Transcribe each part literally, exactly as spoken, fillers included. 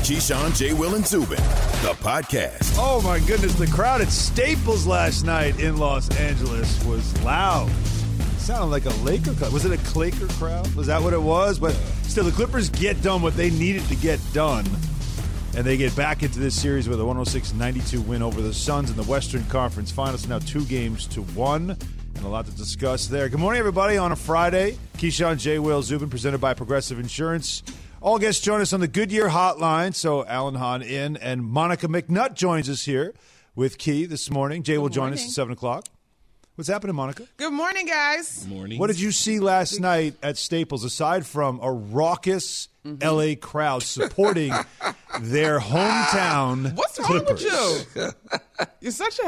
Keyshawn, J. Will, and Zubin, the podcast. Oh, my goodness. The crowd at Staples last night in Los Angeles was loud. It sounded like a Laker crowd. Was it a Claker crowd? Was that what it was? But still, the Clippers get done what they needed to get done. And they get back into this series with a one oh six ninety-two win over the Suns in the Western Conference Finals. Now two games to one, and a lot to discuss there. Good morning, everybody, on a Friday. Keyshawn, J. Will, Zubin, presented by Progressive Insurance. All guests join us on the Goodyear Hotline. So Alan Hahn in, and Monica McNutt joins us here with Key this morning. Jay will join us at seven o'clock. What's happening, Monica? Good morning, guys. Good morning. What did you see last night at Staples, aside from a raucous mm-hmm. L A crowd supporting their hometown What's wrong Clippers? with you? You're such a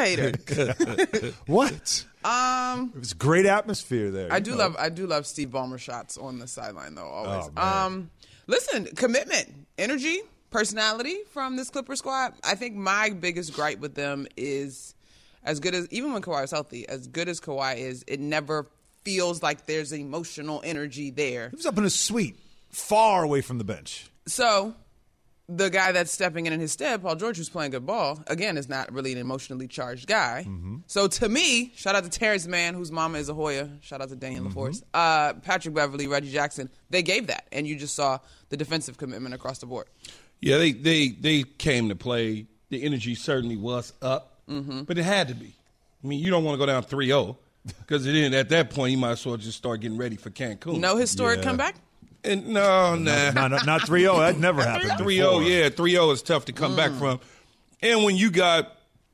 hater. What? Um, It was great atmosphere there. I do know. love I do love Steve Ballmer shots on the sideline, though, always. Oh, man. um, listen, commitment, energy, personality from this Clipper squad. I think my biggest gripe with them is, as good as, even when Kawhi was healthy, as good as Kawhi is, it never feels like there's emotional energy there. He was up in a suite, far away from the bench. So the guy that's stepping in in his stead, Paul George, who's playing good ball, again, is not really an emotionally charged guy. Mm-hmm. So to me, shout out to Terrence Mann, whose mama is a Hoya. Shout out to Daniel mm-hmm. LaForce. Uh, Patrick Beverly, Reggie Jackson. They gave that, and you just saw the defensive commitment across the board. Yeah, they they, they came to play. The energy certainly was up, mm-hmm. but it had to be. I mean, you don't want to go down three oh because then at that point, you might as well just start getting ready for Cancun. No historic Yeah. comeback? And no, nah. Not, not, not three oh. That never happened. three oh, yeah. three oh is tough to come mm. back from. And when you got,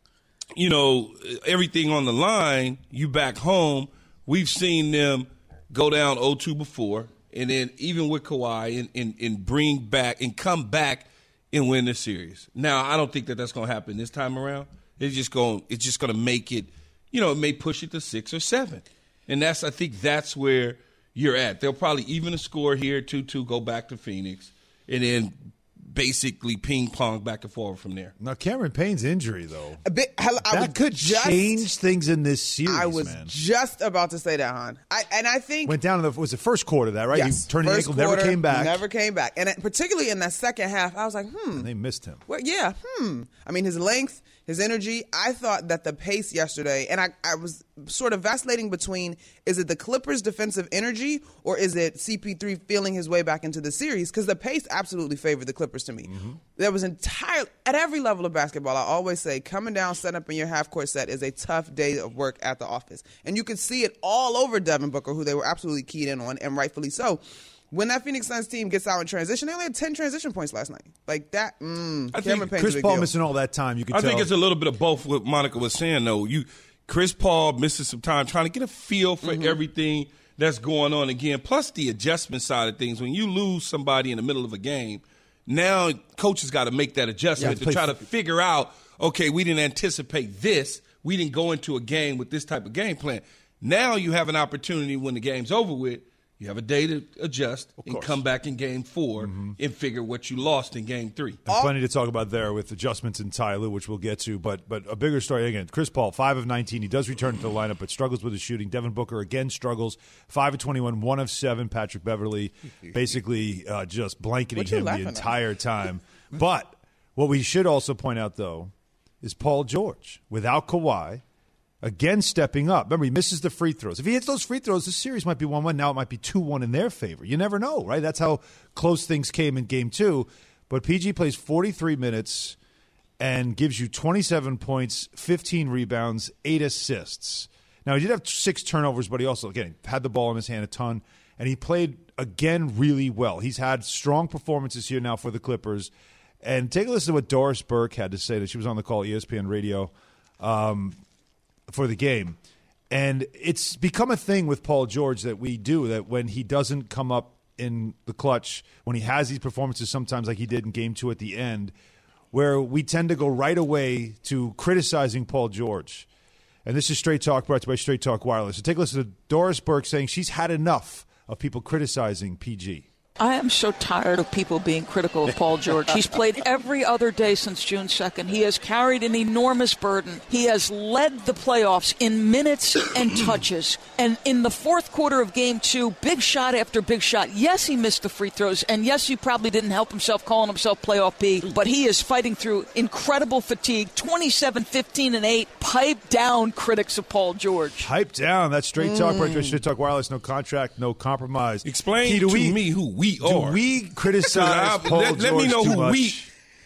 you know, everything on the line, you back home, we've seen them go down oh two before, and then even with Kawhi, and, and, and bring back and come back and win the series. Now, I don't think that that's going to happen this time around. It's just going it's just going to make it, you know, it may push it to six or seven. And that's I think that's where you're at. They'll probably even a score here, two two, go back to Phoenix, and then basically ping-pong back and forward from there. Now, Cameron Payne's injury, though, A bit, I, I that could just, change things in this series, I was man. just about to say that, hon. I, and I think Went down in the, was the first quarter of that, right? yes, He turned the first ankle, never quarter, came back. Never came back. And particularly in that second half, I was like, hmm. And they missed him. Well, yeah, hmm. I mean, his length, his energy. I thought that the pace yesterday, and I, I was sort of vacillating between, is it the Clippers' defensive energy or is it C P three feeling his way back into the series? Because the pace absolutely favored the Clippers to me. Mm-hmm. There was entire at every level of basketball, I always say, coming down, set up in your half-court set is a tough day of work at the office. And you could see it all over Devin Booker, who they were absolutely keyed in on, and rightfully so. When that Phoenix Suns team gets out in transition, they only had ten transition points last night. Like that, mm, I Cameron think Payne's Chris a big Paul deal. missing all that time. You could I tell. think it's a little bit of both what Monica was saying, though. You, Chris Paul missing some time trying to get a feel for mm-hmm. everything that's going on again, plus the adjustment side of things. When you lose somebody in the middle of a game, now coaches got to make that adjustment yeah, to try to f- figure out, okay, we didn't anticipate this. We didn't go into a game with this type of game plan. Now you have an opportunity when the game's over with. You have a day to adjust and come back in game four mm-hmm. and figure what you lost in game three. And plenty to talk about there with adjustments in Ty Lue, which we'll get to. But but a bigger story, again, Chris Paul, five of nineteen. He does return to the lineup, but struggles with his shooting. Devin Booker, again, struggles. five of twenty-one, one of seven. Patrick Beverly basically uh, just blanketing him the entire at? time. But what we should also point out, though, is Paul George. Without Kawhi, again, stepping up. Remember, he misses the free throws. If he hits those free throws, the series might be one one. Now it might be two one in their favor. You never know, right? That's how close things came in game two. But P G plays forty-three minutes and gives you twenty-seven points, fifteen rebounds, eight assists. Now, he did have six turnovers, but he also, again, had the ball in his hand a ton. And he played, again, really well. He's had strong performances here now for the Clippers. And take a listen to what Doris Burke had to say. That she was on the call, E S P N Radio. Um, for the game. And it's become a thing with Paul George that we do, that when he doesn't come up in the clutch, when he has these performances sometimes like he did in game two at the end, where we tend to go right away to criticizing Paul George. And this is Straight Talk, brought to you by Straight Talk Wireless. So take a listen to Doris Burke saying she's had enough of people criticizing P G. I am so tired of people being critical of Paul George. He's played every other day since June second. He has carried an enormous burden. He has led the playoffs in minutes and touches. And in the fourth quarter of game two, big shot after big shot. Yes, he missed the free throws. And yes, he probably didn't help himself calling himself playoff P. But he is fighting through incredible fatigue. twenty-seven, fifteen, and eight. Pipe down, critics of Paul George. Pipe down. That's straight talk. Right there. Straight talk wireless. No contract. No compromise. Explain Key, to we, me who we do are. we criticize I, Paul let, George let me know too who much? we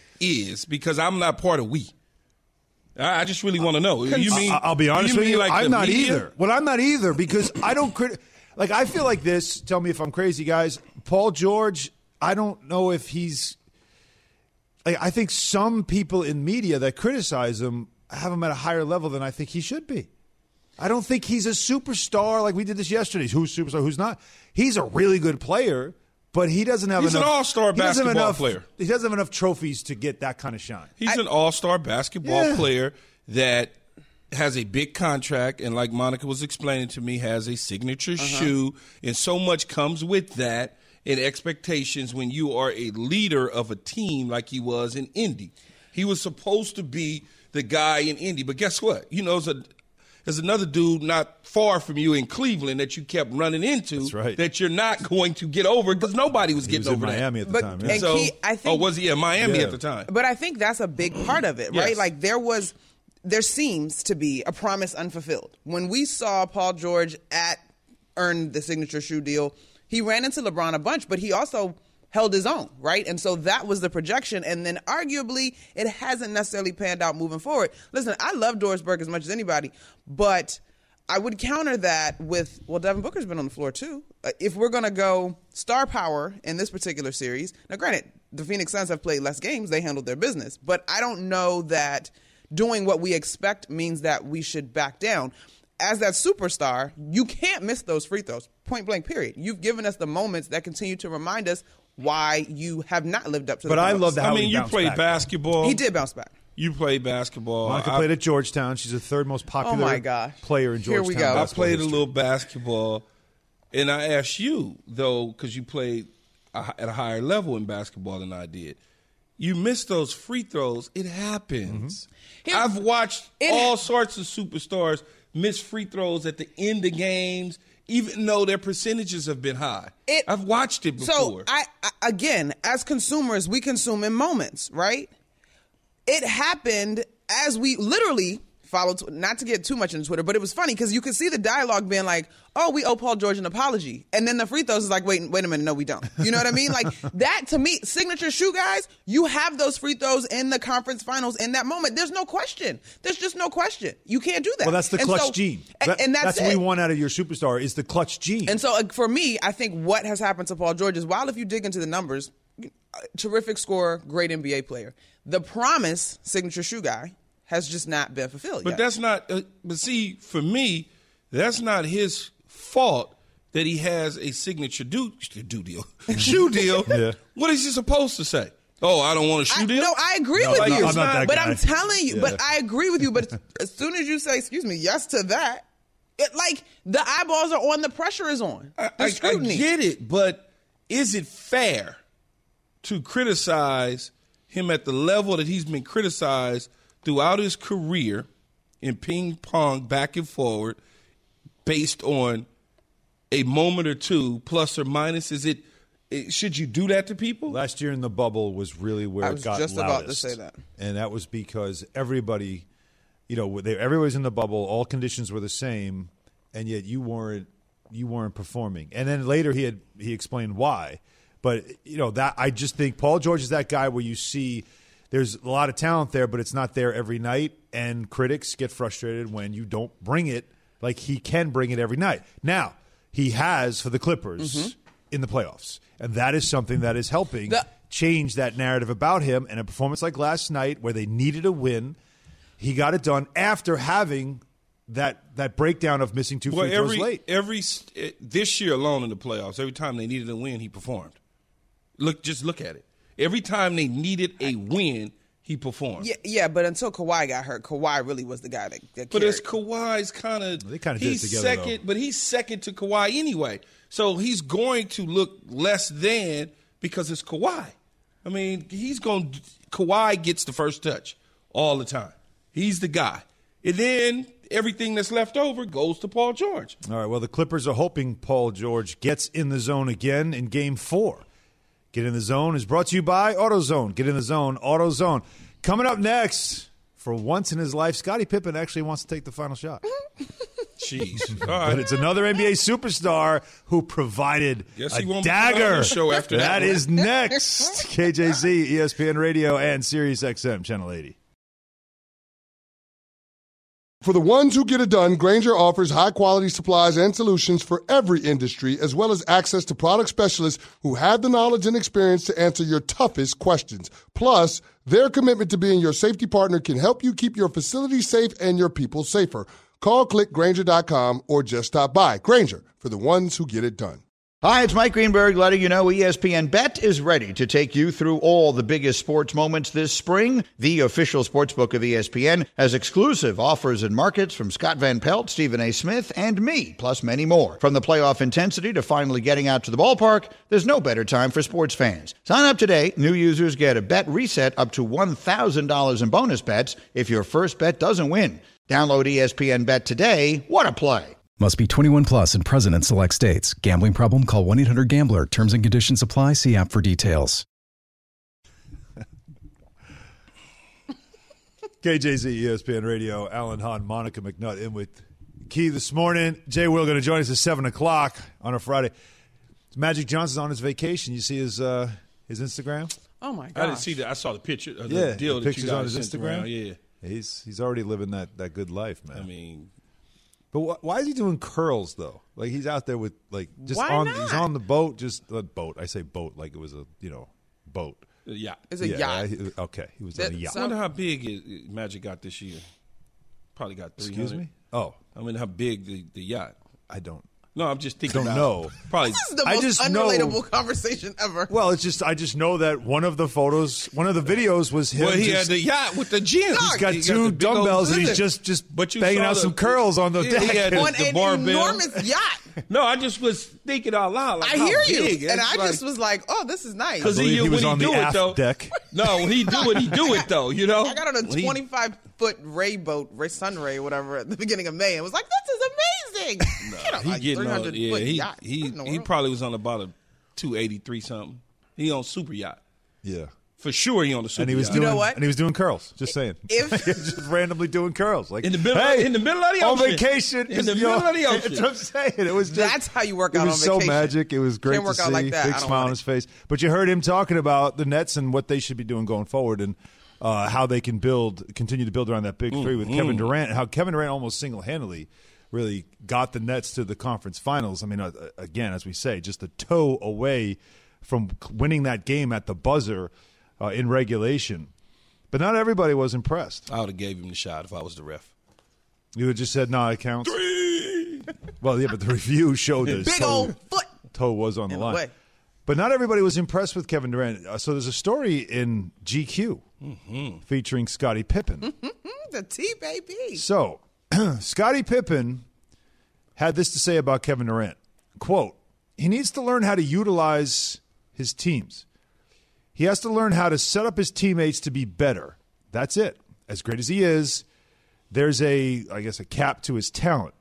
is, because I'm not part of we. I, I just really want to know. You mean? I, I'll be honest you with mean you. like I'm the not media? either. Well, I'm not either because I don't crit. Like I feel like this. Tell me if I'm crazy, guys. Paul George. I don't know if he's. Like, I think some people in media that criticize him have him at a higher level than I think he should be. I don't think he's a superstar like we did this yesterday. Who's superstar? Who's not? He's a really good player. But he doesn't have He's enough. an all-star he doesn't have basketball enough, player. He doesn't have enough trophies to get that kind of shine. He's I, an all-star basketball Yeah. player that has a big contract, and like Monica was explaining to me, has a signature uh-huh. shoe, and so much comes with that and expectations when you are a leader of a team like he was in Indy. He was supposed to be the guy in Indy, but guess what? You know, it's a There's another dude not far from you in Cleveland that you kept running into. That's right. That you're not going to get over because nobody was He getting was in over Miami that. at the But- time. Yeah. and So, Key, I think- oh, was he in Miami Yeah. at the time? But I think that's a big part of it, right? Yes. Like there was, there seems to be a promise unfulfilled. When we saw Paul George at earn the signature shoe deal, he ran into LeBron a bunch, but he also held his own, right? And so that was the projection. And then arguably it hasn't necessarily panned out moving forward. Listen, I love Doris Burke as much as anybody, but I would counter that with, well, Devin Booker's been on the floor too. Uh, if we're going to go star power in this particular series, now granted, the Phoenix Suns have played less games. They handled their business. But I don't know that doing what we expect means that we should back down. As that superstar, you can't miss those free throws, point blank, period. You've given us the moments that continue to remind us why you have not lived up to the But I promise. love that. I How mean, he you bounced played back. basketball. He did bounce back. You played basketball. Monica I, played at Georgetown. She's the third most popular Oh, my gosh. player in Here Georgetown. we go. I basketball played a history. little basketball, and I asked you, though, because you played a, at a higher level in basketball than I did. You missed those free throws. It happens. Here- I've watched It- all sorts of superstars miss free throws at the end of games, even though their percentages have been high. It- I've watched it before. So, I, I again, as consumers, we consume in moments, right? It happened as we literally followed, not to get too much into Twitter, but it was funny because you could see the dialogue being like, oh, we owe Paul George an apology. And then the free throws is like, wait, wait a minute, no, we don't. You know what I mean? Like that, to me, signature shoe guys, you have those free throws in the conference finals in that moment. There's no question. There's just no question. You can't do that. Well, that's the And clutch so- gene. And, That- and that's, that's what it. we want out of your superstar is the clutch gene. And so uh, for me, I think what has happened to Paul George is while if you dig into the numbers, uh, terrific scorer, great N B A player. The promise, signature shoe guy, has just not been fulfilled But yet. that's not. Uh, but see, for me, that's not his fault that he has a signature do, do deal, shoe deal. Yeah. What is he supposed to say? Oh, I don't want a shoe I, deal. no, I agree No, with I'm not- you. I'm not that but guy. I'm telling you, Yeah. but I agree with you. But as soon as you say, excuse me, yes to that, it like the eyeballs are on, the pressure is on. I, The I, I scrutiny. get it, but is it fair to criticize him at the level that he's been criticized throughout his career in ping pong back and forward based on a moment or two, plus or minus? Is it, it should you do that to people? Last year in the bubble was really where I it was got just about to loudest. say that. And that was because everybody, you know, they, everybody's in the bubble. All conditions were the same, and yet you weren't you weren't performing. And then later he had he explained why. But you know that I just think Paul George is that guy where you see there's a lot of talent there, but it's not there every night, and critics get frustrated when you don't bring it like he can bring it every night. Now he has for the Clippers Mm-hmm. in the playoffs, and that is something that is helping The- change that narrative about him. And a performance like last night where they needed a win, he got it done after having that that breakdown of missing two free Well, throws every late. every eh, this year alone in the playoffs, every time they needed a win, he performed. Look, just look at it. Every time they needed a win, he performed. Yeah, yeah, but until Kawhi got hurt, Kawhi really was the guy that, that But carried. it's Kawhi's kind of They kinda did it he's together, second, though. but he's second to Kawhi anyway. So he's going to look less than because it's Kawhi. I mean, he's going. Kawhi gets the first touch all the time. He's the guy, and then everything that's left over goes to Paul George. All right, well, the Clippers are hoping Paul George gets in the zone again in Game four. Get in the Zone is brought to you by AutoZone. Get in the Zone, AutoZone. Coming up next, for once in his life, Scottie Pippen actually wants to take the final shot. Jeez, all But right. it's another N B A superstar who provided Guess a he won't be on dagger. the show after that That one. is next. K J Z, E S P N Radio, and Sirius X M, Channel eighty. For the ones who get it done, Grainger offers high-quality supplies and solutions for every industry, as well as access to product specialists who have the knowledge and experience to answer your toughest questions. Plus, their commitment to being your safety partner can help you keep your facility safe and your people safer. Call, click Grainger dot com, or just stop by. Grainger, for the ones who get it done. Hi, it's Mike Greenberg letting you know E S P N Bet is ready to take you through all the biggest sports moments this spring. The official sportsbook of E S P N has exclusive offers and markets from Scott Van Pelt, Stephen A. Smith, and me, plus many more. From the playoff intensity to finally getting out to the ballpark, there's no better time for sports fans. Sign up today. New users get a bet reset up to one thousand dollars in bonus bets if your first bet doesn't win. Download E S P N Bet today. What a play. Must be twenty-one plus and present in select states. Gambling problem? Call one eight hundred gambler. Terms and conditions apply. See app for details. K J Z, E S P N Radio, Alan Hahn, Monica McNutt in with Key this morning. Jay Will going to join us at seven o'clock on a Friday. Magic Johnson's on his vacation. You see his uh, his Instagram? Oh, my God. I didn't see that. I saw the picture of the Yeah, deal the that you pictures guys on his sent Instagram? around. Yeah, He's he's already living that, that good life, man. I mean, But wh- why is he doing curls though? Like he's out there with like just Why on not? he's on the boat, just a boat. I say boat like it was a you know boat. yeah. It's a yeah, yacht. I- okay, he was That- on a yacht. I wonder how big is, Magic got this year. Probably got three hundred. Excuse me? Oh, I mean, how big the, the yacht? I don't. No, I'm just thinking. Don't about know. Probably. This is the I most just know- unrelatable conversation ever. Well, it's just I just know that one of the photos, one of the videos was him. Well, he had just, the yacht with the gym. he's got He two the big old- dumbbells and he's Listen, just just But you banging saw out the- some curls on the Yeah, he deck. had On the an barbell. enormous yacht. No, I just was thinking out loud. Like, I how hear big? you. And It's I like- just was like, oh, this is nice. Because I believe he, he was when on he the do aft it though, deck. No, when he do it, he do it though. You know, I got on a When he- twenty-five foot ray boat, ray sunray, whatever, at the beginning of May, and was like, "This is amazing." Get on He like getting three on. hundred Yeah, foot he yacht. he What in the he world? probably was on about a two eighty-three something. He on super yacht Yeah, for sure. He on the super and he was yacht. doing know what? and he was doing curls. Just saying, If- just randomly doing curls, like In the middle- hey, in the middle of the on ocean. vacation, In just, the you know, middle of the ocean. That's what I'm saying. It was just, That's how you work it out was on so vacation. magic. It was great Can't work to out see. like that. Big I don't smile on want his it. face. But you heard him talking about the Nets and what they should be doing going forward, and uh, how they can build, continue to build around that big three with Kevin Durant. How Kevin Durant almost single handedly really got the Nets to the conference finals. I mean, uh, again, as we say, just a toe away from winning that game at the buzzer uh, in regulation. But not everybody was impressed. I would have gave him the shot if I was the ref. You would just said, "No, nah, it counts." Well, yeah, but the review showed that his Big toe, old foot. toe was on the In the line. way. But not everybody was impressed with Kevin Durant. Uh, so there's a story in G Q featuring Scottie Pippen. The T baby. So, Scottie Pippen had this to say about Kevin Durant. Quote, he needs to learn how to utilize his teams. He has to learn how to set up his teammates to be better. That's it. As great as he is, there's a, I guess, a cap to his talent.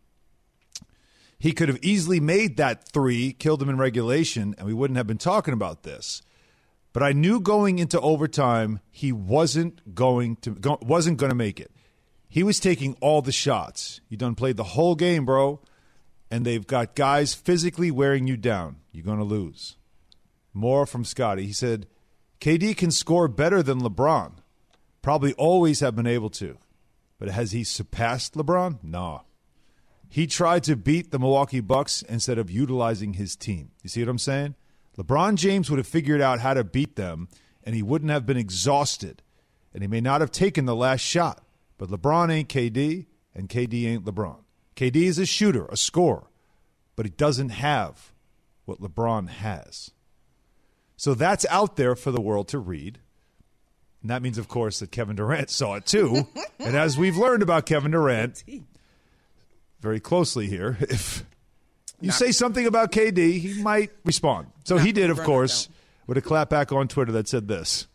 He could have easily made that three, killed him in regulation, and we wouldn't have been talking about this. But I knew going into overtime he wasn't going to go, wasn't going to make it. He was taking all the shots. You done played the whole game, bro, and they've got guys physically wearing you down. You're going to lose. More from Scottie. He said, K D can score better than LeBron. Probably always have been able to. But has he surpassed LeBron? Nah. He tried to beat the Milwaukee Bucks instead of utilizing his team. You see what I'm saying? LeBron James would have figured out how to beat them, and he wouldn't have been exhausted. And he may not have taken the last shot. But LeBron ain't K D, and K D ain't LeBron. K D is a shooter, a scorer, but he doesn't have what LeBron has. So that's out there for the world to read. And that means, of course, that Kevin Durant saw it too. And as we've learned about Kevin Durant very closely here, if you say something about K D, he might respond. So he did, of course, with a clapback on Twitter that said this.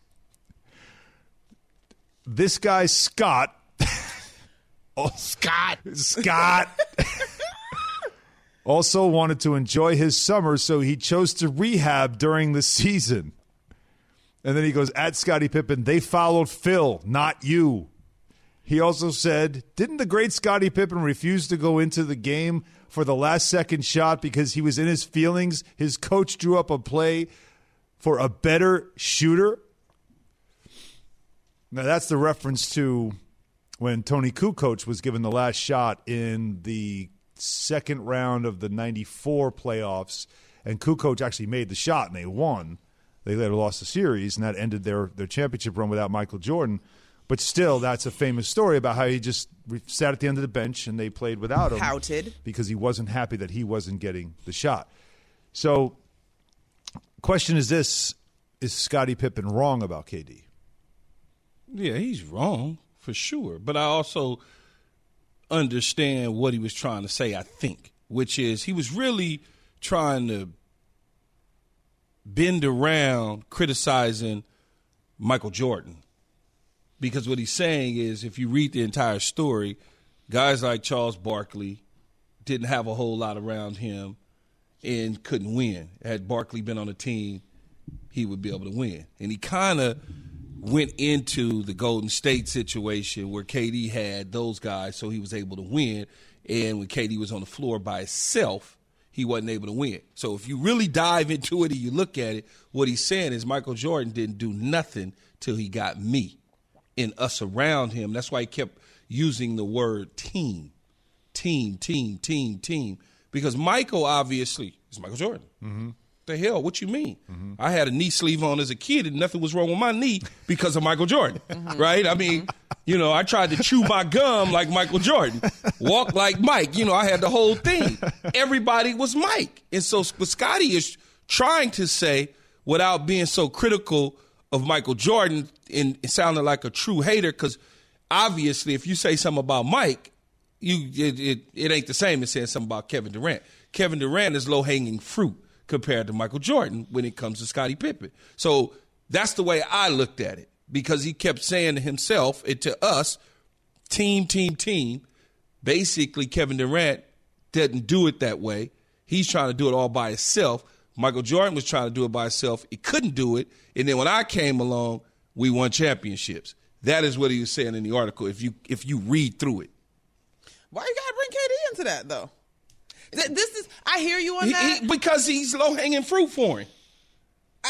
This guy, Scott. oh, Scott. Scott. also wanted to enjoy his summer, so he chose to rehab during the season. And then he goes, at Scottie Pippen, they followed Phil, not you. He also said, didn't the great Scottie Pippen refuse to go into the game for the last second shot because he was in his feelings? His coach drew up a play for a better shooter. Now, that's the reference to when Tony Kukoc was given the last shot in the second round of the ninety-four playoffs, and Kukoc actually made the shot, and they won. They later lost the series, and that ended their, their championship run without Michael Jordan. But still, that's a famous story about how he just sat at the end of the bench, and they played without him. Pouted. Because he wasn't happy that he wasn't getting the shot. So, question is this, is Scottie Pippen wrong about K D? Yeah, he's wrong for sure. But I also understand what he was trying to say, I think, which is he was really trying to bend around criticizing Michael Jordan. Because what he's saying is if you read the entire story, guys like Charles Barkley didn't have a whole lot around him and couldn't win. Had Barkley been on the team, he would be able to win. And he kind of went into the Golden State situation where K D had those guys, so he was able to win. And when K D was on the floor by himself, he wasn't able to win. So if you really dive into it and you look at it, what he's saying is Michael Jordan didn't do nothing till he got me and us around him. That's why he kept using the word team, team, team, team, team. Because Michael obviously is Michael Jordan. Mm-hmm. The hell, what you mean? Mm-hmm. I had a knee sleeve on as a kid and nothing was wrong with my knee because of Michael Jordan, mm-hmm. right? I mean, you know, I tried to chew my gum like Michael Jordan, walk like Mike. You know, I had the whole thing. Everybody was Mike. And so what Scottie is trying to say without being so critical of Michael Jordan and sounding like a true hater, because obviously if you say something about Mike, you it, it, it ain't the same as saying something about Kevin Durant. Kevin Durant is low-hanging fruit compared to Michael Jordan when it comes to Scottie Pippen. So that's the way I looked at it, because he kept saying to himself and to us, team, team, team. Basically, Kevin Durant didn't do it that way. He's trying to do it all by himself. Michael Jordan was trying to do it by himself. He couldn't do it. And then when I came along, we won championships. That is what he was saying in the article, if you if you read through it. Why you got to bring K D into that, though? This is, I hear you on he, that. He, because he's low-hanging fruit for him. I,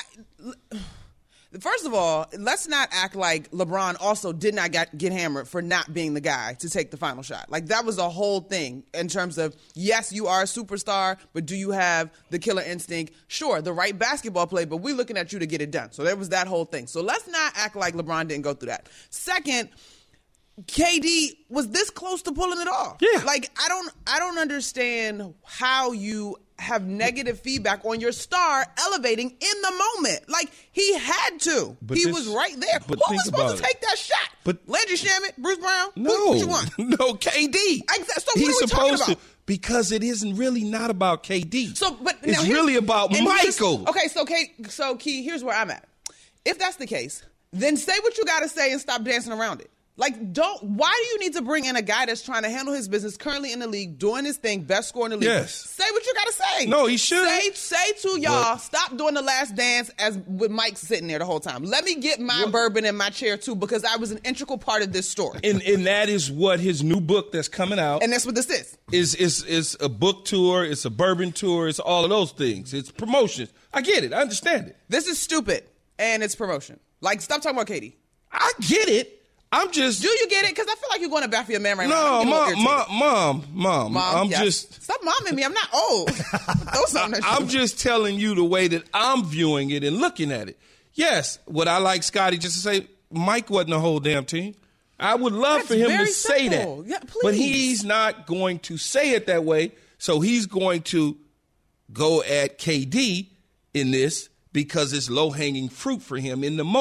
first of all, let's not act like LeBron also did not get, get hammered for not being the guy to take the final shot. Like, that was a whole thing in terms of, yes, you are a superstar, but do you have the killer instinct? Sure, the right basketball play, but we're looking at you to get it done. So there was that whole thing. So let's not act like LeBron didn't go through that. Second, K D was this close to pulling it off. Yeah. Like, I don't I don't understand how you have negative feedback on your star elevating in the moment. Like, he had to. But he this, was right there. Who was supposed to it. take that shot? But Landry Shamet, Bruce Brown? No. Who, what you want? No, K D. Exactly. So He's what are we supposed talking about? to. Because it isn't really not about K D. So, but it's now really about Michael. Okay, so Kay, so Key, here's where I'm at. If that's the case, then say what you got to say and stop dancing around it. Like, don't. Why do you need to bring in a guy that's trying to handle his business, currently in the league, doing his thing, best scorer in the league? Yes. Say what you got to say. No, he should. Say, say to y'all, stop doing the last dance as with Mike sitting there the whole time. Let me get my what? bourbon in my chair, too, because I was an integral part of this story. And and that is what his new book that's coming out. And that's what this is. Is is is a book tour. It's a bourbon tour. It's all of those things. It's promotions. I get it. I understand it. This is stupid, and it's promotion. Like, stop talking about K D. I get it. I'm just. Do you get it? Because I feel like you're going to bat for your man right no, now. No, mom, mom, mom, mom. Mom, I'm yes. just. Stop momming me. I'm not old. Those I, I'm just telling you the way that I'm viewing it and looking at it. Yes, would I like Scottie just to say Mike wasn't a whole damn team? I would love That's for him to simple. say that. Yeah, but he's not going to say it that way. So he's going to go at K D in this because it's low-hanging fruit for him in the moment.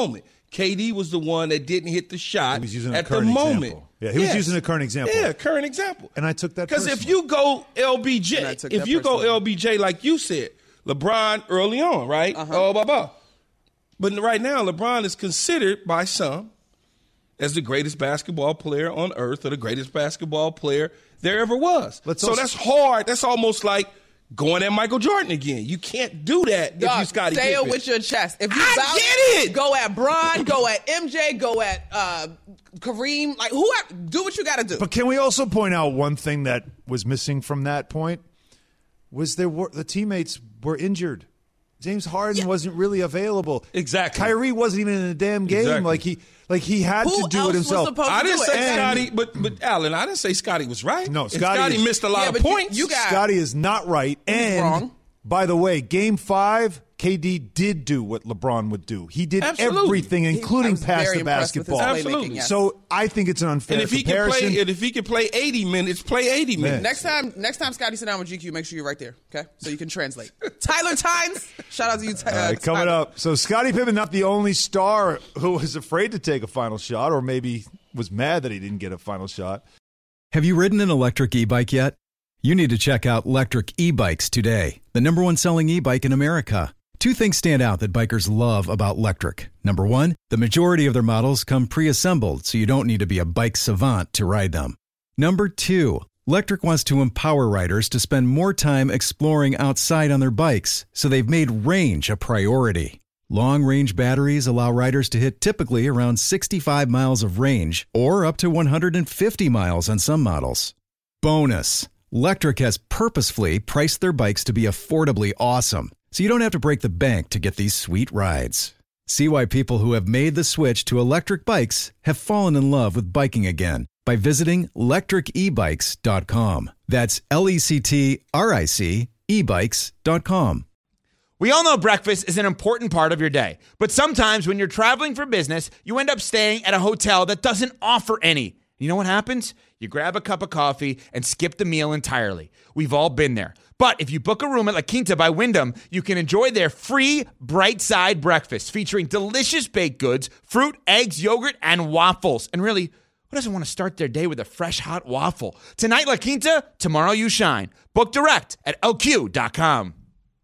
K D was the one that didn't hit the shot He was using at a current the moment. example. Yeah, he was Yes. using a current example. Yeah, current example. And I took that Because if personally. you go L B And J, I took if that you go personally. L B J like you said, LeBron early on, right? Uh-huh. Oh, blah, blah. But right now, LeBron is considered by some as the greatest basketball player on earth, or the greatest basketball player there ever was. Let's so also- that's hard. That's almost like going at Michael Jordan again. You can't do that if Dog, you Scottie say it Pippen. with your chest. If you I bout get it. Go at Bron, go at M J, go at uh, Kareem. Like who? Do what you got to do. But can we also point out one thing that was missing from that point? Was there were the teammates were injured. James Harden wasn't really available. Exactly. Kyrie wasn't even in the damn game. Exactly. Like he like he had Who to do else it was himself. supposed to I do didn't it? say And- Scotty, but but Allen, I didn't say Scotty was right. No, And Scotty Scotty is- missed a lot Yeah, of but you- points. you got- Scotty is not right. And wrong. by the way, game five, K D did do what LeBron would do. He did Absolutely. everything, I including was pass very the impressed with his basketball. playmaking, Absolutely. yes. So I think it's an unfair and if he can comparison. play, and if he can play eighty minutes, play eighty minutes. Next time, next time Scotty sit down with G Q, make sure you're right there, okay? So you can translate. Tyler Tynes, shout out to you. Ty- All uh, right, coming Tyler. up. So Scottie Pippen, not the only star who was afraid to take a final shot, or maybe was mad that he didn't get a final shot. Have you ridden an electric e-bike yet? You need to check out Electric E-Bikes today, the number one selling e-bike in America. Two things stand out that bikers love about Electric. Number one, the majority of their models come pre-assembled, so you don't need to be a bike savant to ride them. Number two, Electric wants to empower riders to spend more time exploring outside on their bikes, so they've made range a priority. Long-range batteries allow riders to hit typically around sixty-five miles of range, or up to one hundred fifty miles on some models. Bonus, Electric has purposefully priced their bikes to be affordably awesome, so you don't have to break the bank to get these sweet rides. See why people who have made the switch to electric bikes have fallen in love with biking again by visiting electric e bikes dot com. That's L E C T R I C e bikes dot com. We all know breakfast is an important part of your day, but sometimes when you're traveling for business, you end up staying at a hotel that doesn't offer any. You know what happens? You grab a cup of coffee and skip the meal entirely. We've all been there. But if you book a room at La Quinta by Wyndham, you can enjoy their free Bright Side breakfast featuring delicious baked goods, fruit, eggs, yogurt, and waffles. And really, who doesn't want to start their day with a fresh hot waffle? Tonight, La Quinta, tomorrow you shine. Book direct at L Q dot com.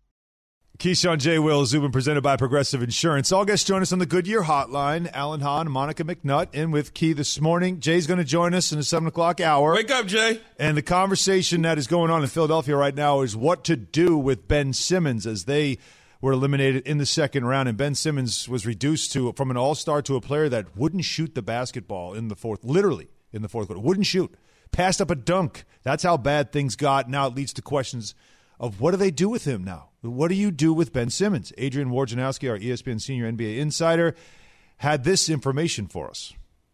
Keyshawn J. Will Zubin, presented by Progressive Insurance. All guests join us on the Goodyear Hotline. Alan Hahn, Monica McNutt in with Key this morning. Jay's going to join us in the seven o'clock hour. Wake up, Jay. And the conversation that is going on in Philadelphia right now is what to do with Ben Simmons as they were eliminated in the second round. And Ben Simmons was reduced to from an all-star to a player that wouldn't shoot the basketball in the fourth, literally in the fourth quarter. Wouldn't shoot. Passed up a dunk. That's how bad things got. Now it leads to questions of what do they do with him now? What do you do with Ben Simmons? Adrian Wojnarowski, our E S P N senior N B A insider, had this information for us.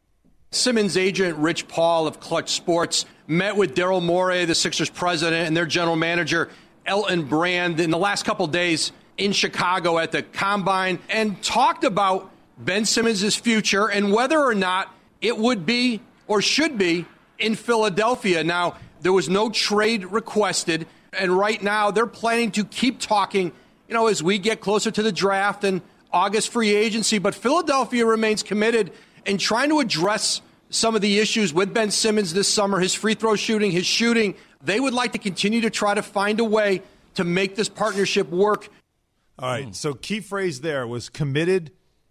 Simmons agent Rich Paul of Clutch Sports met with Daryl Morey, the Sixers president, and their general manager, Elton Brand, in the last couple days in Chicago at the Combine and talked about Ben Simmons' future and whether or not it would be or should be in Philadelphia. Now, there was no trade requested. And right now, they're planning to keep talking, you know, as we get closer to the draft and August free agency. But Philadelphia remains committed in trying to address some of the issues with Ben Simmons this summer, his free throw shooting, his shooting. They would like to continue to try to find a way to make this partnership work. All right, so key phrase there was committed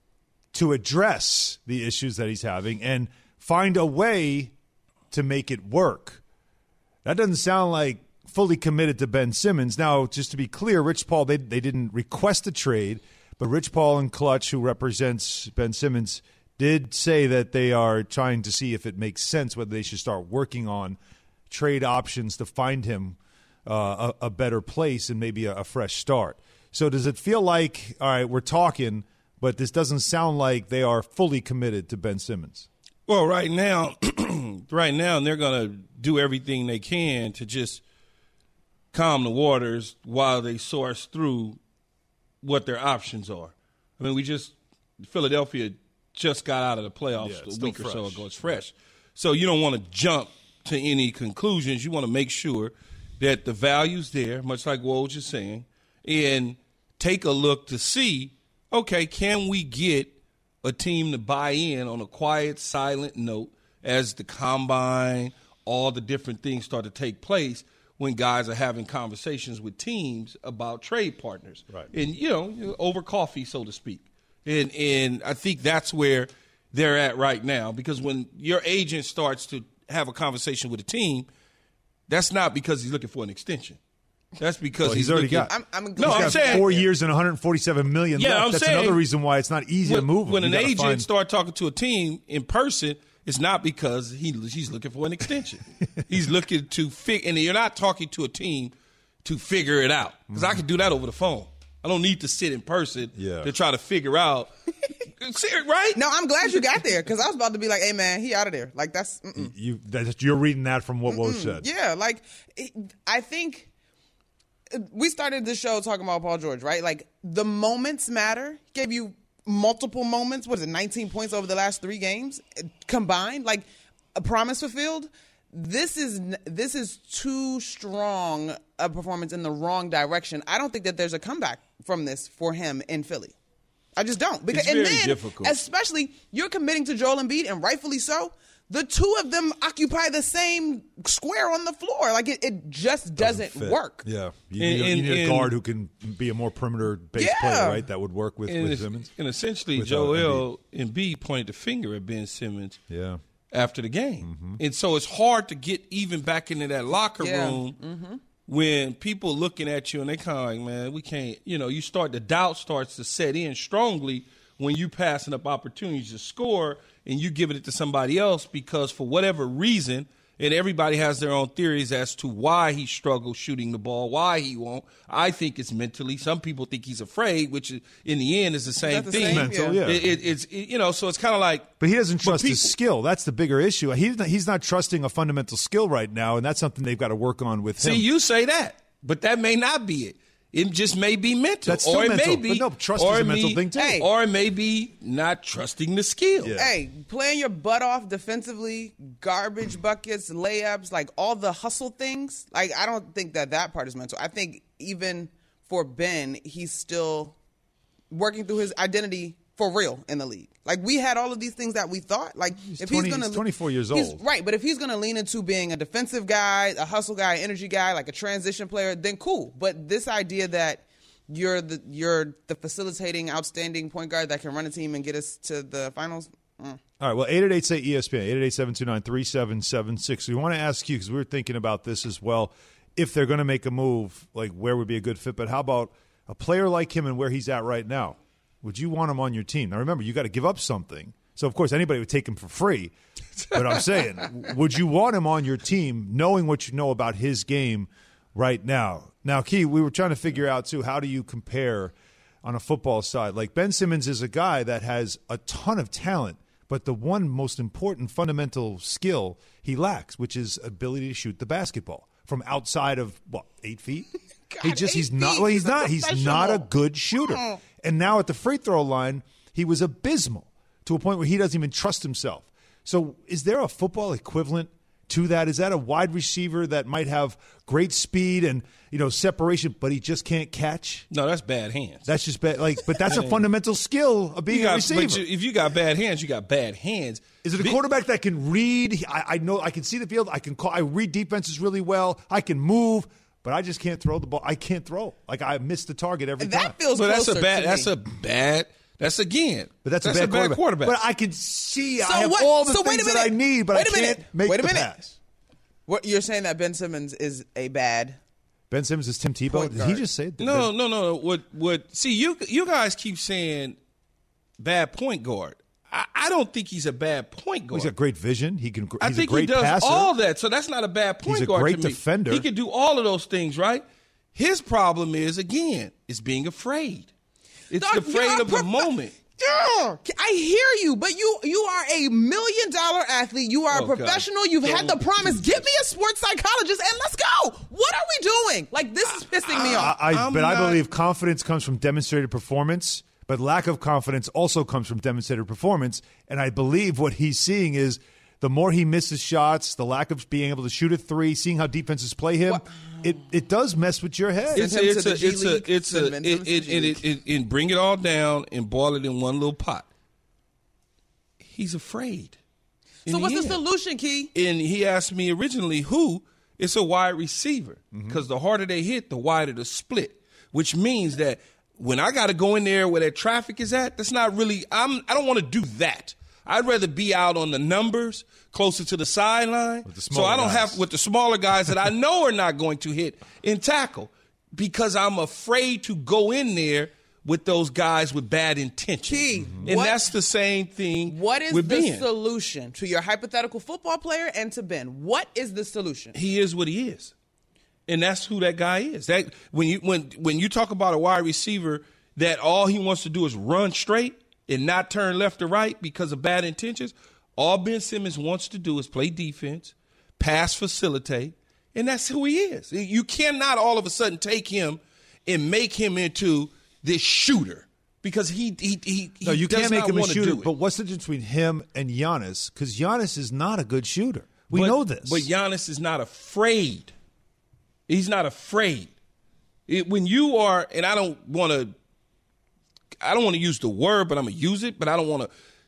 to address the issues that he's having and find a way to make it work. That doesn't sound like fully committed to Ben Simmons. Now, just to be clear, Rich Paul, they they didn't request a trade, but Rich Paul and Clutch, who represents Ben Simmons, did say that they are trying to see if it makes sense, whether they should start working on trade options to find him uh, a, a better place and maybe a, a fresh start. So does it feel like, all right, we're talking, but this doesn't sound like they are fully committed to Ben Simmons? Well, right now, right now, they're going to do everything they can to just calm the waters while they source through what their options are. I mean, we just Philadelphia just got out of the playoffs Yeah, a week fresh. or so ago. It's fresh. So you don't want to jump to any conclusions. You want to make sure that the value's there, much like Woj is saying, and take a look to see, okay, can we get a team to buy in on a quiet, silent note as the combine, all the different things start to take place when guys are having conversations with teams about trade partners. Right. And, you know, over coffee, so to speak. And and I think that's where they're at right now, because when your agent starts to have a conversation with a team, that's not because he's looking for an extension. That's because well, he's, he's already looking, got. I'm, I'm no, he's I'm got saying four years and one hundred forty-seven million Yeah, left. I'm That's saying, another reason why it's not easy when, to move him. When You an gotta agent find, starts talking to a team in person, it's not because he he's looking for an extension. He's looking to figure, and you're not talking to a team to figure it out, because mm-hmm. I can do that over the phone. I don't need to sit in person yeah. to try to figure out. Right? No, I'm glad you got there, because I was about to be like, "Hey, man, he out of there." Like that's mm-mm. you. That's, you're reading that from what Woj said. Yeah, like it, I think we started this show talking about Paul George, right? Like the moments matter. He gave you multiple moments. What is it? nineteen points over the last three games combined. Like a promise fulfilled. This is this is too strong a performance in the wrong direction. I don't think that there's a comeback from this for him in Philly. I just don't. Because it's and very then, difficult. especially, you're committing to Joel Embiid, and rightfully so. The two of them occupy the same square on the floor. Like it, it just doesn't, doesn't work. Yeah, you and, need, and, you need and, a guard who can be a more perimeter-based yeah. player, right? That would work with, with Simmons. And essentially, with, Joel uh, Embiid pointed the finger at Ben Simmons. Yeah. After the game. Mm-hmm. And so it's hard to get even back into that locker yeah. room mm-hmm. when people looking at you and they kind of like, man, we can't, you know, you start, the doubt starts to set in strongly when you passing up opportunities to score and you giving it to somebody else because for whatever reason, and everybody has their own theories as to why he struggles shooting the ball, why he won't. I think it's mentally. Some people think he's afraid, which in the end is the same the thing. same? Mental, yeah. yeah. It, it, it's it, you know, so it's kind of like. But he doesn't trust people, his skill. That's the bigger issue. He's not, he's not trusting a fundamental skill right now, and that's something they've got to work on with him. See, you say that, but that may not be it. It just may be mental. That's still or it mental. may be, But no, trust or is a it mental may- thing, too. Hey. Or it may be not trusting the skill. Yeah. Hey, playing your butt off defensively, garbage buckets, layups, like all the hustle things. Like I don't think that that part is mental. I think even for Ben, he's still working through his identity for real in the league. Like we had all of these things that we thought. Like He's if twenty, he's gonna he's twenty-four years he's- old. right? But if he's gonna lean into being a defensive guy, a hustle guy, energy guy, like a transition player, then cool. But this idea that you're the you're the facilitating, outstanding point guard that can run a team and get us to the finals. Mm. All right, well, eight eight eight, say E S P N, eight eight eight, seven two nine, three seven seven six. We want to ask you, because we were thinking about this as well, if they're going to make a move, like where would be a good fit, but how about a player like him and where he's at right now? Would you want him on your team? Now, remember, you got to give up something. So, of course, anybody would take him for free. But I'm saying, would you want him on your team knowing what you know about his game right now? Now, Key, we were trying to figure out, too, how do you compare on a football side? Like, Ben Simmons is a guy that has a ton of talent, but the one most important fundamental skill he lacks, which is ability to shoot the basketball from outside of, what, eight feet? God, he just, eight he's not, feet. well, he's He's a not, he's not a professional. good shooter. And now at the free throw line, he was abysmal to a point where he doesn't even trust himself. So is there a football equivalent to that? Is that a wide receiver that might have great speed and, you know, separation, but he just can't catch? No, that's bad hands. That's just bad. Like, but that's a fundamental skill of being You got, a receiver. but you, if you got bad hands, you got bad hands. Is it a Big- quarterback that can read? I, I know I can see the field. I can call. I read defenses really well. I can move, but I just can't throw the ball. I can't throw. Like I miss the target every That time. feels But that's closer a bad. to That's me. a bad. That's again. But that's, that's a bad, quarterback. quarterback. But I can see. So I have what- all the so wait a things that I minute. need, but Wait I a minute. can't make Wait a the minute. pass. What you're saying that Ben Simmons is a bad. Ben Simmons is Tim Tebow. Point Did he guard. just say that? No, no, no. What? What? See, you you guys keep saying bad point guard. I, I don't think he's a bad point guard. He's got great vision. He can. He's I think a great he does passer. all that, so that's not a bad point He's a guard great to me. defender. He can do all of those things, right? His problem is again, is being afraid. It's Dog, afraid you're of the prof- moment. Yeah, I hear you, but you you are a million dollar athlete. You are Oh, a God. professional. You've had the Don't- promise. Get me a sports psychologist and let's go. What are we doing? Like this is pissing me off. I, I, I'm but I not- believe confidence comes from demonstrated performance, but lack of confidence also comes from demonstrated performance. And I believe what he's seeing is the more he misses shots, the lack of being able to shoot a three, seeing how defenses play him, it, it does mess with your head. It's Send a, him it's to a, the G it's a, League. it's a, Send it, him to the it, G it, League. it, it, and bring it all down and boil it in one little pot. he's afraid. So what's the solution, Key? And he asked me originally who. It's a wide receiver because mm-hmm. the harder they hit, the wider the split, which means that when I got to go in there where that traffic is at, that's not really – I'm. I don't want to do that. I'd rather be out on the numbers, closer to the sideline, so I don't guys. have – with the smaller guys that I know are not going to hit and tackle because I'm afraid to go in there with those guys with bad intentions. Key, and what, that's the same thing What is with the Ben. solution to your hypothetical football player and to Ben? What is the solution? He is what he is. And that's who that guy is. That when you when when you talk about a wide receiver that all he wants to do is run straight and not turn left or right because of bad intentions, all Ben Simmons wants to do is play defense, pass facilitate, and that's who he is. You cannot all of a sudden take him and make him into this shooter because he he he, he no, you does can't make not him a want to shooter. do it. But what's the difference between him and Giannis? Because Giannis is not a good shooter. We but, know this. But Giannis is not afraid. He's not afraid. It, when you are, and I don't want to, I don't want to use the word, but I'm gonna use it. But I don't want to.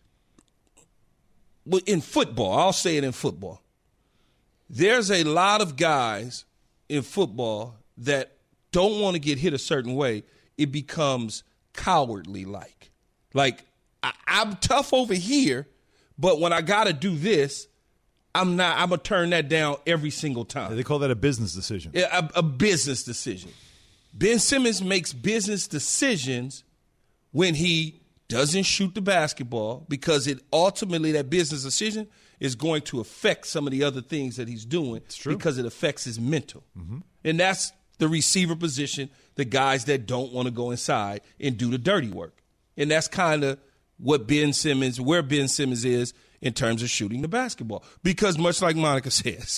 Well, in football, I'll say it in football. There's a lot of guys in football that don't want to get hit a certain way. It becomes cowardly like. Like, I, I'm tough over here, but when I got to do this, I'm not, I'm going to turn that down every single time. They call that a business decision. Yeah, a, a business decision. Ben Simmons makes business decisions when he doesn't shoot the basketball because it ultimately, that business decision is going to affect some of the other things that he's doing because it affects his mental. Mm-hmm. And that's the receiver position, the guys that don't want to go inside and do the dirty work. And that's kind of what Ben Simmons, where Ben Simmons is in terms of shooting the basketball. Because much like Monica says,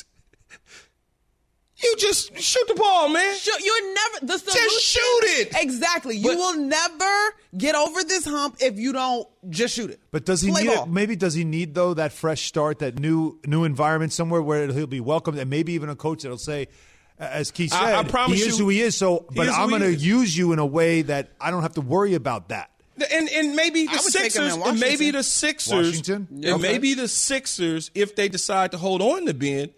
you just shoot the ball, man. Shoot, you're never the solution. Just shoot it. Exactly. But, you will never get over this hump if you don't just shoot it. But does he Play need ball. it? Maybe does he need though that fresh start, that new new environment somewhere where he'll be welcomed, and maybe even a coach that'll say, as Keith said, I, I promise he is you, who he is. So, but I'm going to is. use you in a way that I don't have to worry about that. And and maybe the Sixers, and maybe the Sixers, Washington? and Okay. maybe the Sixers, if they decide to hold on to Ben,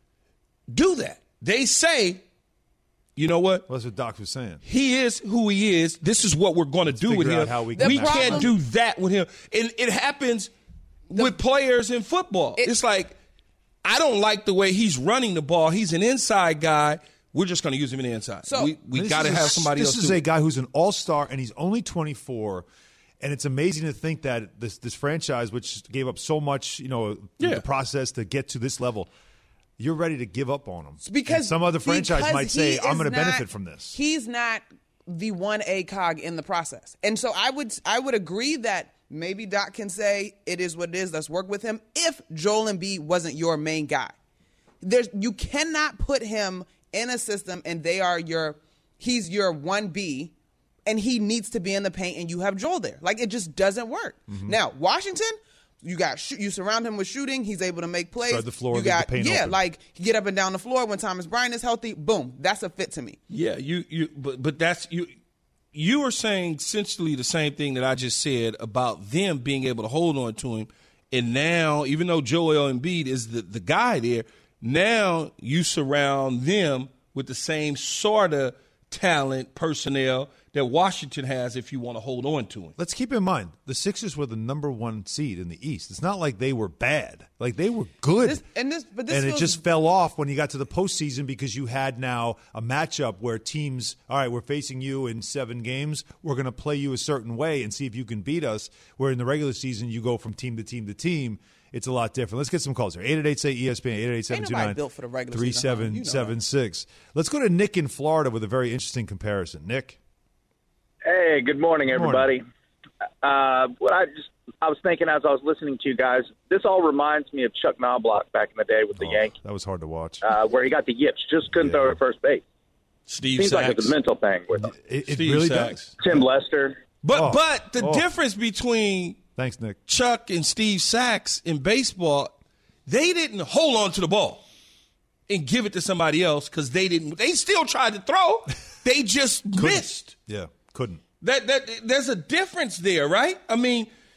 do that. They say, you know what? Well, that's what Doc was saying. He is who he is. This is what we're going to do with figure him. out how we we can can't match do that with him. And it happens The- with players in football. It- it's like, I don't like the way he's running the ball. He's an inside guy. We're just going to use him in the inside. So- we we This got to is a- have somebody this else This is do a it. guy who's an all-star, and he's only twenty-four. And it's amazing to think that this this franchise, which gave up so much, you know, through Yeah. the process to get to this level, you're ready to give up on him. Because And some other franchise because might say, he "I'm is going to not- benefit from this." He's not the one A cog in the process, and so I would I would agree that maybe Doc can say it is what it is. Let's work with him. If Joel Embiid wasn't your main guy, there's you cannot put him in a system and they are your he's your one B. And he needs to be in the paint, and you have Joel there. Like, it just doesn't work. Mm-hmm. Now, Washington, you got sh- you surround him with shooting. He's able to make plays. Spread the floor, You leave the got paint yeah, open. like he get up and down the floor when Thomas Bryant is healthy. Boom, that's a fit to me. Yeah, you you but but that's you you were saying essentially the same thing that I just said about them being able to hold on to him. And now, even though Joel Embiid is the, the guy there, now you surround them with the same sort of talent, personnel that Washington has if you want to hold on to him. Let's keep in mind, the Sixers were the number one seed in the East. It's not like they were bad. Like, they were good. This, and this, but this and feels, it just fell off when you got to the postseason because you had now a matchup where teams, all right, we're facing you in seven games. We're going to play you a certain way and see if you can beat us. Where in the regular season, you go from team to team to team. It's a lot different. Let's get some calls here. eight eight eight, say E S P N, eight eight eight, seven two nine, three seven seven six. Let's go to Nick in Florida with a very interesting comparison. Nick? Hey, good morning, everybody. Uh, what I just I was thinking as I was listening to you guys, this all reminds me of Chuck Knobloch back in the day with the Oh, Yankees, that was hard to watch. uh, where he got the yips, just couldn't Yeah. throw to first base. Steve Seems Sachs. like it's a mental thing with him. It, it Steve really Sachs. does. Tim Lester. But Oh. but the Oh. difference between Thanks, Nick. Chuck and Steve Sachs in baseball, they didn't hold on to the ball and give it to somebody else because they didn't. They still tried to throw. They just missed. Yeah, couldn't. That that there's a difference there, right? I mean,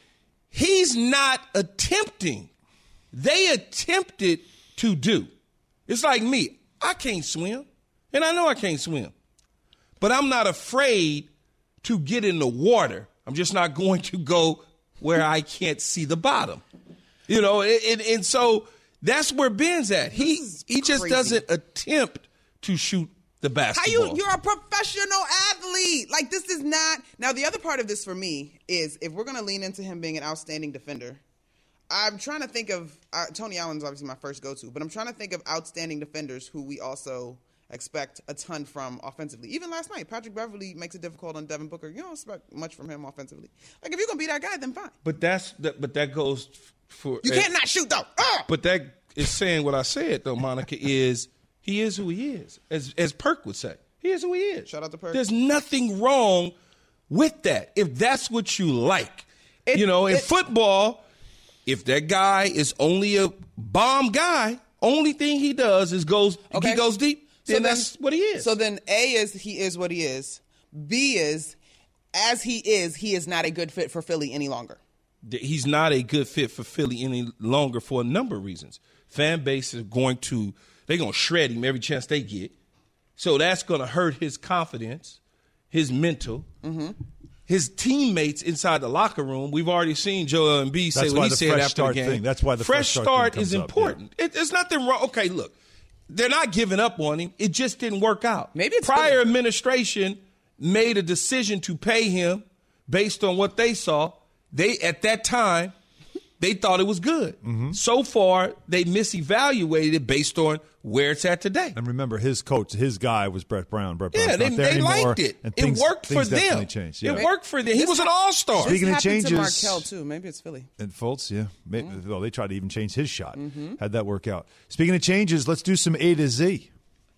he's not attempting. They attempted to do. It's like me. I can't swim, and I know I can't swim. But I'm not afraid to get in the water. I'm just not going to go where I can't see the bottom. You know, and, and so that's where Ben's at. He he just crazy. doesn't attempt to shoot the basketball. How you? You're a professional athlete. Like, this is not. Now, the other part of this for me is if we're going to lean into him being an outstanding defender, I'm trying to think of uh, Tony Allen's obviously my first go-to, but I'm trying to think of outstanding defenders who we also expect a ton from offensively. Even last night, Patrick Beverly makes it difficult on Devin Booker. You don't expect much from him offensively. Like, if you're going to be that guy, then fine. But that's that, but that goes for You can't not shoot, though. Ah! But that is saying what I said, though, Monica, is he is who he is. As as Perk would say, he is who he is. Shout out to Perk. There's nothing wrong with that if that's what you like. It, you know, in it, football, if that guy is only a bomb guy, only thing he does is goes okay. he goes deep. So then, then that's what he is. So then A is he is what he is. B is, as he is, he is not a good fit for Philly any longer. He's not a good fit for Philly any longer for a number of reasons. Fan base is going to, they're going to shred him every chance they get. So that's going to hurt his confidence, his mental, mm-hmm. his teammates inside the locker room. We've already seen Joel Embiid say what he said after the game. Thing. That's why the fresh, fresh start, start is up, important. Yeah. It, there's nothing wrong. Okay, look. They're not giving up on him. It just didn't work out. Maybe it's prior Philly. administration made a decision to pay him based on what they saw. They at that time they thought it was good. Mm-hmm. So far, they misevaluated it based on where it's at today. And remember, his coach, his guy was Brett Brown. Brett Brown's yeah, they, not there they anymore, liked it. and It things, worked for things definitely them. Changed. Yeah. It worked for them. He This was an ha- all-star. This Speaking of happened changes, to Markelle too. Maybe it's Philly. And Fultz, yeah. Maybe, Mm. well, they tried to even change his shot. Mm-hmm. Had that work out. Speaking of changes, let's do some A to Z.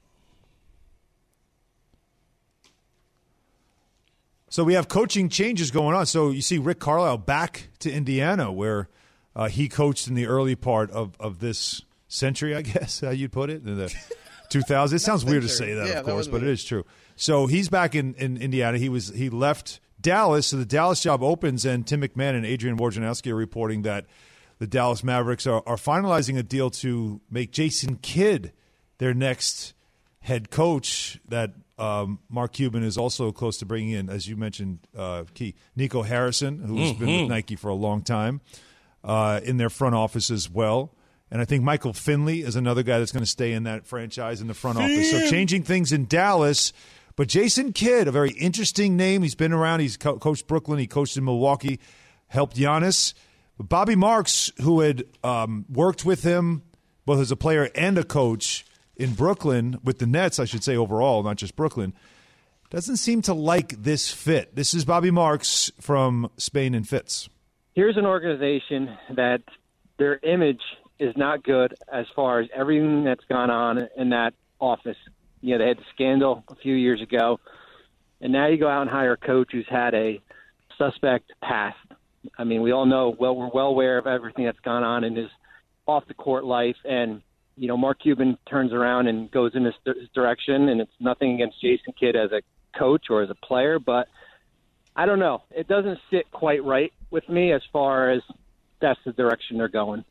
So we have coaching changes going on. So you see Rick Carlisle back to Indiana, where uh, he coached in the early part of, of this century, I guess, how you'd put it, in the two thousands. It sounds weird to say that, Yeah, of that course, was but weird. it is true. So he's back in, in Indiana. He was he left Dallas, so the Dallas job opens, and Tim McMahon and Adrian Wojnarowski are reporting that the Dallas Mavericks are, are finalizing a deal to make Jason Kidd their next head coach. That um, Mark Cuban is also close to bringing in, as you mentioned, uh, Key, Nico Harrison, who's Mm-hmm. been with Nike for a long time, uh, in their front office as well. And I think Michael Finley is another guy that's going to stay in that franchise in the front office. So changing things in Dallas. But Jason Kidd, a very interesting name. He's been around. He's co- coached Brooklyn. He coached in Milwaukee, helped Giannis. But Bobby Marks, who had um, worked with him both as a player and a coach in Brooklyn, with the Nets, I should say overall, not just Brooklyn, doesn't seem to like this fit. This is Bobby Marks from Spain and Fitz. Here's an organization that their image is not good as far as everything that's gone on in that office. You know, they had the scandal a few years ago, and now you go out and hire a coach who's had a suspect past. I mean, we all know, well, we're well aware of everything that's gone on in his off-the-court life, and, you know, Mark Cuban turns around and goes in this direction, and it's nothing against Jason Kidd as a coach or as a player, but I don't know. It doesn't sit quite right with me as far as that's the direction they're going.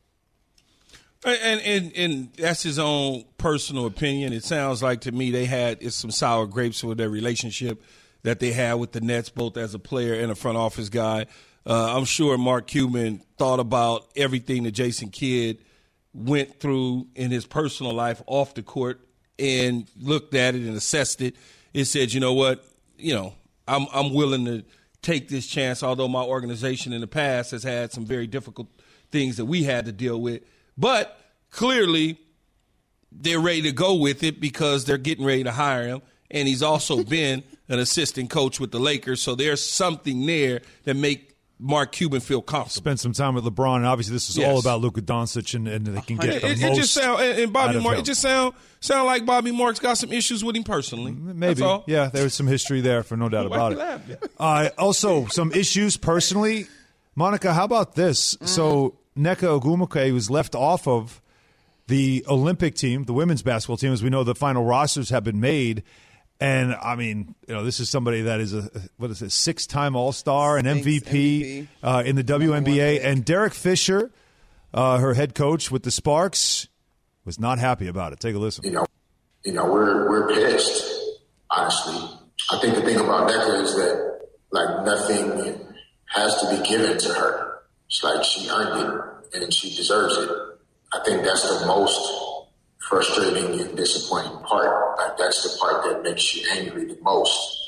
And, and and that's his own personal opinion. It sounds like to me they had it's some sour grapes with their relationship that they had with the Nets, both as a player and a front office guy. Uh, I'm sure Mark Cuban thought about everything that Jason Kidd went through in his personal life off the court and looked at it and assessed it. It said, you know what, you know, I'm I'm willing to take this chance, although my organization in the past has had some very difficult things that we had to deal with. But clearly they're ready to go with it because they're getting ready to hire him. And he's also been an assistant coach with the Lakers. So there's something there that make Mark Cuban feel comfortable. Spend some time with LeBron, and obviously this is Yes. all about Luka Doncic, and, and they can get It, the it, most it just sound and, and out Bobby of Mark. him. It just sound sound like Bobby Mark's got some issues with him personally. Maybe, That's all. yeah, there was some history there, for no doubt Why about you it. laughing? Uh, also, some issues personally. Monica, how about this? Mm-hmm. So Nneka Ogwumike was left off of the Olympic team, the women's basketball team. As we know, the final rosters have been made. And, I mean, you know, this is somebody that is a, what is it, six-time All-Star, an M V P, M V P. Uh, in the W N B A. And Derek Fisher, uh, her head coach with the Sparks, was not happy about it. Take a listen. You know, you know, we're we're pissed, honestly. I think the thing about Nneka is that, like, nothing has to be given to her. It's like she earned it, and she deserves it. I think that's the most frustrating and disappointing part. Like, that's the part that makes you angry the most.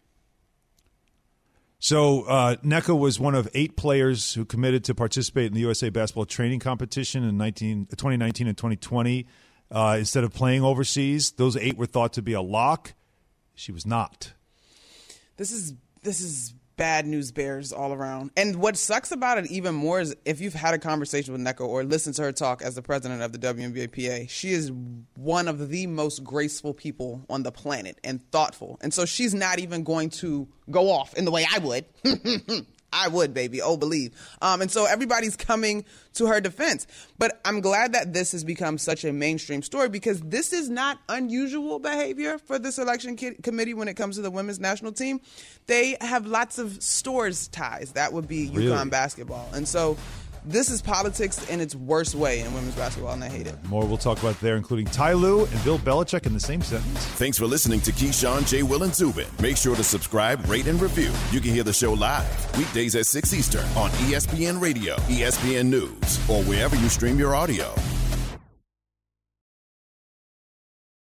So uh, Nneka was one of eight players who committed to participate in the U S A Basketball Training Competition in nineteen, twenty nineteen and twenty twenty. Uh, instead of playing overseas, those eight were thought to be a lock. She was not. This is this is bad news bears all around. And what sucks about it even more is if you've had a conversation with Nneka or listened to her talk as the president of the W N B A P A, she is one of the most graceful people on the planet and thoughtful. And so she's not even going to go off in the way I would. I would, baby. Oh, believe. Um, and so everybody's coming to her defense. But I'm glad that this has become such a mainstream story because this is not unusual behavior for the selection ki- committee when it comes to the women's national team. They have lots of stores ties. That would be Really? UConn basketball. And so this is politics in its worst way in women's basketball, and I hate it. More we'll talk about there, including Ty Lue and Bill Belichick in the same sentence. Thanks for listening to Keyshawn, J. Will, and Zubin. Make sure to subscribe, rate, and review. You can hear the show live weekdays at six Eastern on E S P N Radio, E S P N News, or wherever you stream your audio.